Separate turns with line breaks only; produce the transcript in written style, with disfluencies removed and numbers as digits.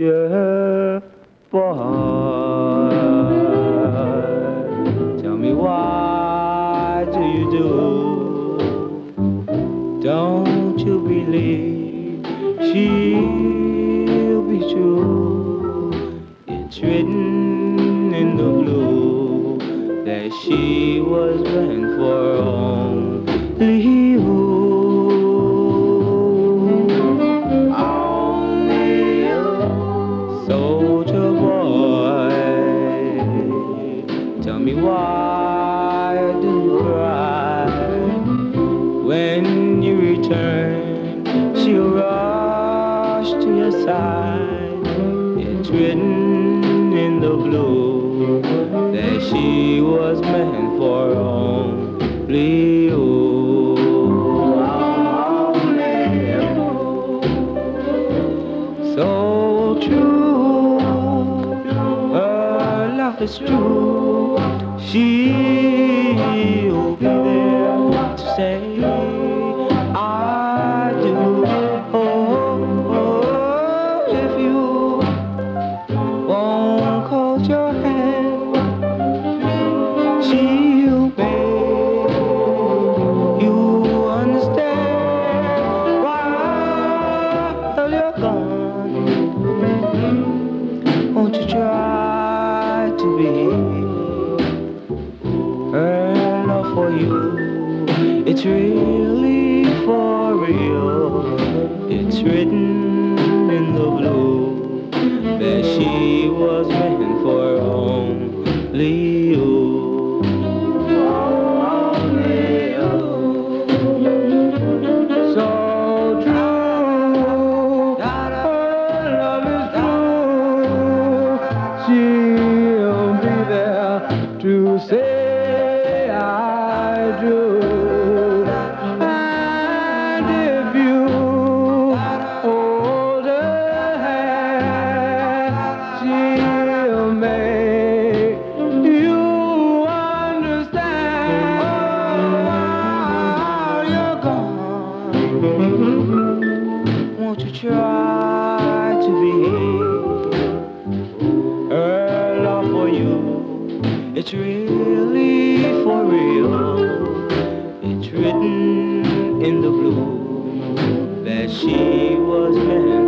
soldier boy. Tell me why do you do? Don't you believe she'll be true? It's written in the blue that she was meant for only you. Only you, soldier boy. Tell me why do you cry when you return? She'll rush to your side. It's written in the blue that she was meant for only you. Only you. So true, her love is true. She'll be there to say I do. Oh, if you won't hold your hand, she'll make you understand while you're gone. Won't you try to be her love for you? It's really for real. It's written in the blue that she was meant for only you. Only you. So true, her love is true. She'll be there to say I do. And if you hold her hand, she'll make you understand while you're gone. Won't you try to be her love for you? It's really for real. It's written in the blue that she was meant